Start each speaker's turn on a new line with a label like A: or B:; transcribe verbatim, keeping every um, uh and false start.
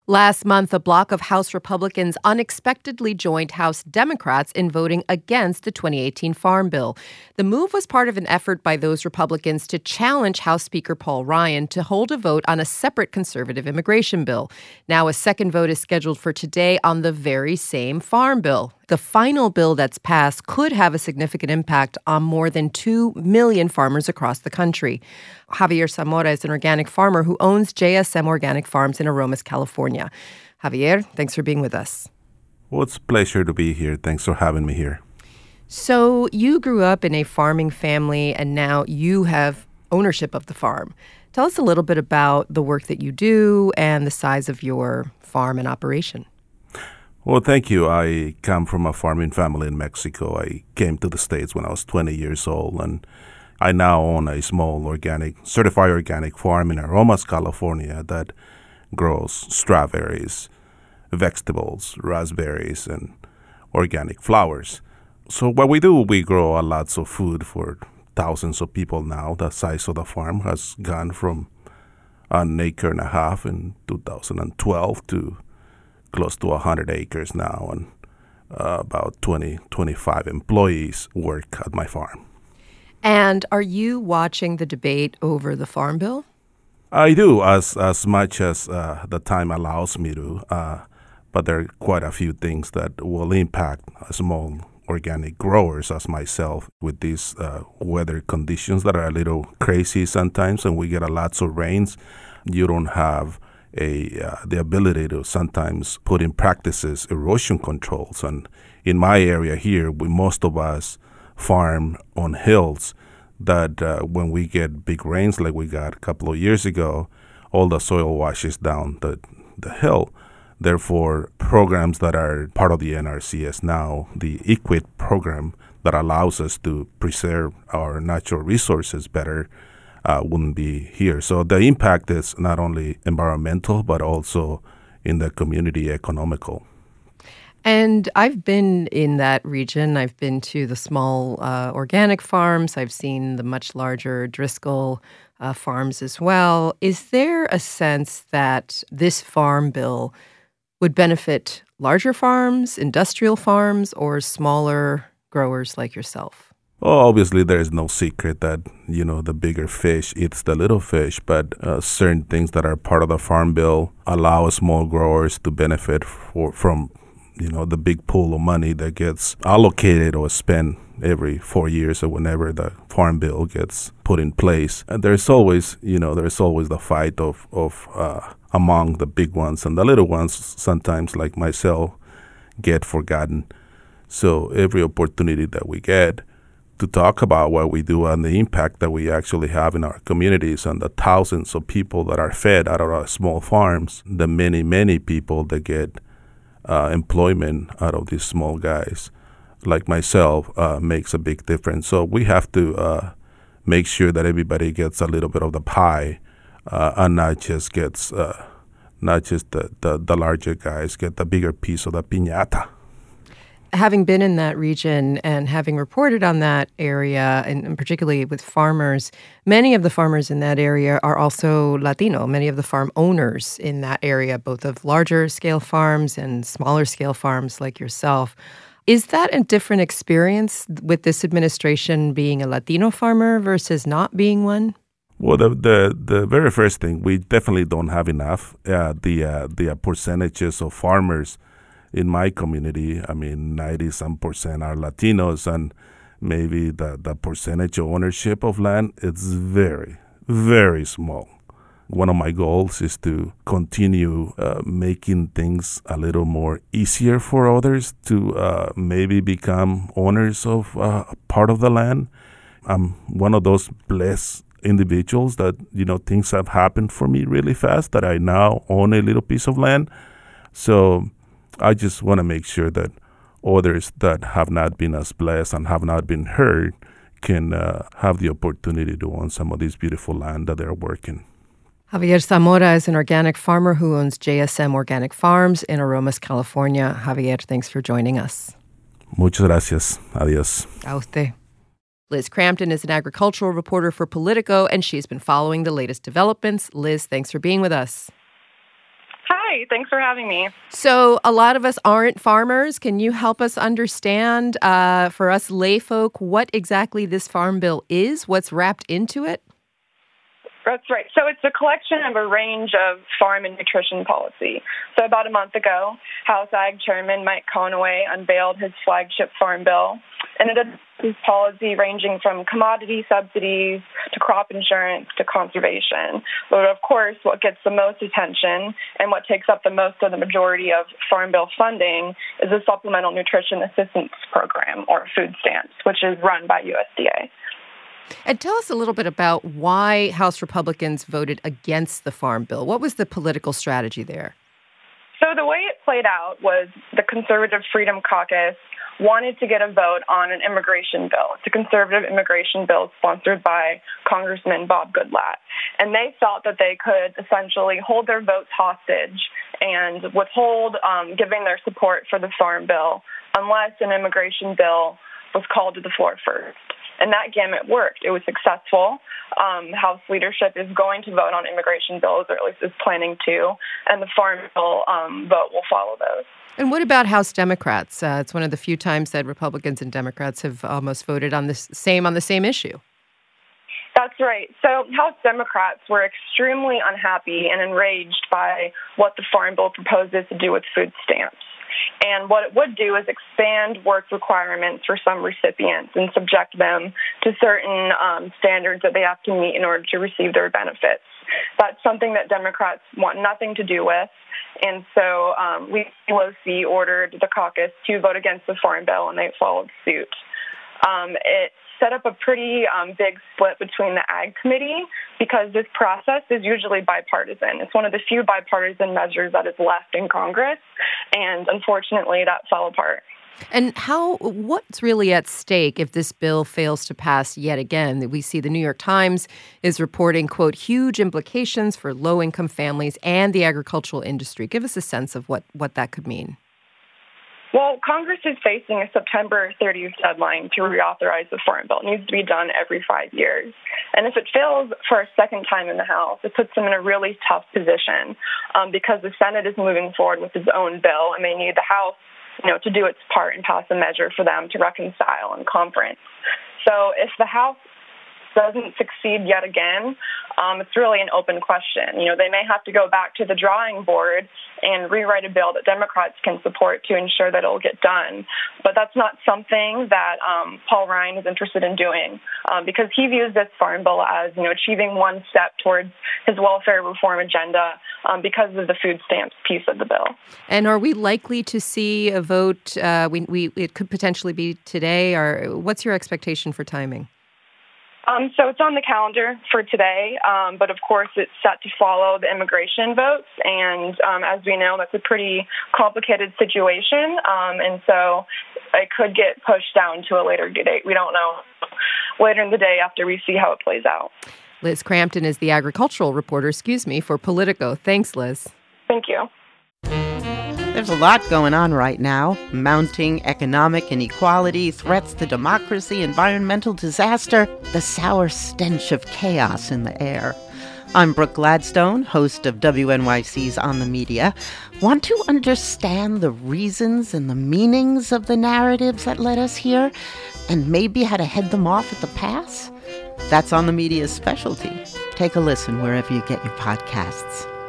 A: Last month, a bloc of House Republicans unexpectedly joined House Democrats in voting against the twenty eighteen Farm Bill. The move was part of an effort by those Republicans to challenge House Speaker Paul Ryan to hold a vote on a separate conservative immigration bill. Now, a second vote is scheduled for today on the very same Farm Bill. The final bill that's passed could have a significant impact on more than two million farmers across the country. Javier Zamora is an organic farmer who owns J S M Organic Farms in Aromas, California. Javier, thanks for being with us.
B: Well, it's a pleasure to be here. Thanks for having me here.
A: So you grew up in a farming family, and now you have ownership of the farm. Tell us a little bit about the work that you do and the size of your farm and operation.
B: Well, thank you. I come from a farming family in Mexico. I came to the States when I was twenty years old, and I now own a small organic, certified organic farm in Aromas, California that grows strawberries, vegetables, raspberries, and organic flowers. So what we do, we grow a lots of food for thousands of people now. The size of the farm has gone from an acre and a half in two thousand twelve to close to one hundred acres now, and uh, about twenty, twenty-five employees work at my farm.
A: And are you watching the debate over the Farm Bill?
B: I do, as as much as uh, the time allows me to, uh, but there are quite a few things that will impact small organic growers as myself with these uh, weather conditions that are a little crazy sometimes, and we get a lots of rains. You don't have a uh, the ability to sometimes put in practices erosion controls. And in my area here, we most of us farm on hills that uh, when we get big rains like we got a couple of years ago, all the soil washes down the, the hill. Therefore, programs that are part of the N R C S now, the EQIP program that allows us to preserve our natural resources better, Uh, wouldn't be here. So the impact is not only environmental, but also in the community economical.
A: And I've been in that region. I've been to the small uh, organic farms. I've seen the much larger Driscoll uh, farms as well. Is there a sense that this farm bill would benefit larger farms, industrial farms, or smaller growers like yourself?
B: Well, obviously, there is no secret that, you know, the bigger fish eats the little fish, but uh, certain things that are part of the Farm Bill allow small growers to benefit for, from, you know, the big pool of money that gets allocated or spent every four years or whenever the Farm Bill gets put in place. And there's always, you know, there's always the fight of, of uh, among the big ones, and the little ones sometimes, like myself, get forgotten. So every opportunity that we get to talk about what we do and the impact that we actually have in our communities and the thousands of people that are fed out of our small farms, the many, many people that get uh, employment out of these small guys, like myself, uh, makes a big difference. So we have to uh, make sure that everybody gets a little bit of the pie uh, and not just gets, uh, not just the, the, the larger guys get the bigger piece of the piñata.
A: Having been in that region and having reported on that area, and, and particularly with farmers, many of the farmers in that area are also Latino. Many of the farm owners in that area, both of larger scale farms and smaller scale farms like yourself. Is that a different experience with this administration being a Latino farmer versus not being one?
B: Well, the the, the very first thing, we definitely don't have enough. Uh, the uh, the percentages of farmers in my community, I mean, ninety-some percent are Latinos, and maybe the, the percentage of ownership of land is very, very small. One of my goals is to continue uh, making things a little more easier for others to uh, maybe become owners of uh, part of the land. I'm one of those blessed individuals that, you know, things have happened for me really fast, that I now own a little piece of land. So I just want to make sure that others that have not been as blessed and have not been heard can uh, have the opportunity to own some of this beautiful land that they're working.
A: Javier Zamora is an organic farmer who owns J S M Organic Farms in Aromas, California. Javier, thanks for joining us.
B: Muchas gracias. Adiós.
A: A usted. Liz Crampton is an agricultural reporter for Politico, and she's been following the latest developments. Liz, thanks for being with us.
C: Hi. Hi, thanks for having me.
A: So a lot of us aren't farmers. Can you help us understand, uh, for us layfolk, what exactly this farm bill is, what's wrapped into it?
C: That's right. So it's a collection of a range of farm and nutrition policy. So about a month ago, House Ag Chairman Mike Conaway unveiled his flagship farm bill, and it is policy ranging from commodity subsidies to crop insurance to conservation. But of course, what gets the most attention and what takes up the most of the majority of farm bill funding is the Supplemental Nutrition Assistance Program, or food stamps, which is run by U S D A.
A: And tell us a little bit about why House Republicans voted against the farm bill. What was the political strategy there?
C: So the way it played out was the Conservative Freedom Caucus wanted to get a vote on an immigration bill. It's a conservative immigration bill sponsored by Congressman Bob Goodlatte. And they felt that they could essentially hold their votes hostage and withhold um, giving their support for the farm bill unless an immigration bill was called to the floor first. And that gamut worked. It was successful. Um, House leadership is going to vote on immigration bills, or at least is planning to, and the farm bill um, vote will follow those.
A: And what about House Democrats? Uh, it's one of the few times that Republicans and Democrats have almost voted on this same on the same issue.
C: That's right. So House Democrats were extremely unhappy and enraged by what the farm bill proposes to do with food stamps. And what it would do is expand work requirements for some recipients and subject them to certain um, standards that they have to meet in order to receive their benefits. That's something that Democrats want nothing to do with. And so um, Leader Pelosi ordered the caucus to vote against the farm bill, and they followed suit. Um, it set up a pretty um, big split between the Ag Committee because this process is usually bipartisan. It's one of the few bipartisan measures that is left in Congress, and unfortunately that fell apart.
A: And how? What's really at stake if this bill fails to pass yet again? We see the New York Times is reporting, quote, huge implications for low-income families and the agricultural industry. Give us a sense of what, what that could mean.
C: Well, Congress is facing a September thirtieth deadline to reauthorize the farm bill. It needs to be done every five years. And if it fails for a second time in the House, it puts them in a really tough position um, because the Senate is moving forward with its own bill, and they need the House, you know, to do its part and pass a measure for them to reconcile in conference. So if the House doesn't succeed yet again, um, it's really an open question. You know, they may have to go back to the drawing board and rewrite a bill that Democrats can support to ensure that it will get done. But that's not something that um, Paul Ryan is interested in doing um, because he views this farm bill as, you know, achieving one step towards his welfare reform agenda um, because of the food stamps piece of the bill. And
A: are we likely to see a vote? Uh, we, we it could potentially be today. Or what's your expectation for timing?
C: Um, so it's on the calendar for today, um, but of course it's set to follow the immigration votes, and um, as we know, that's a pretty complicated situation, um, and so it could get pushed down to a later date. We don't know. Later in the day after we see how it plays out.
A: Liz Crampton is the agricultural reporter, excuse me, for Politico. Thanks, Liz.
C: Thank you.
D: There's a lot going on right now. Mounting economic inequality, threats to democracy, environmental disaster, the sour stench of chaos in the air. I'm Brooke Gladstone, host of W N Y C's On the Media. Want to understand the reasons and the meanings of the narratives that led us here, and maybe how to head them off at the pass? That's On the Media's specialty. Take a listen wherever you get your podcasts.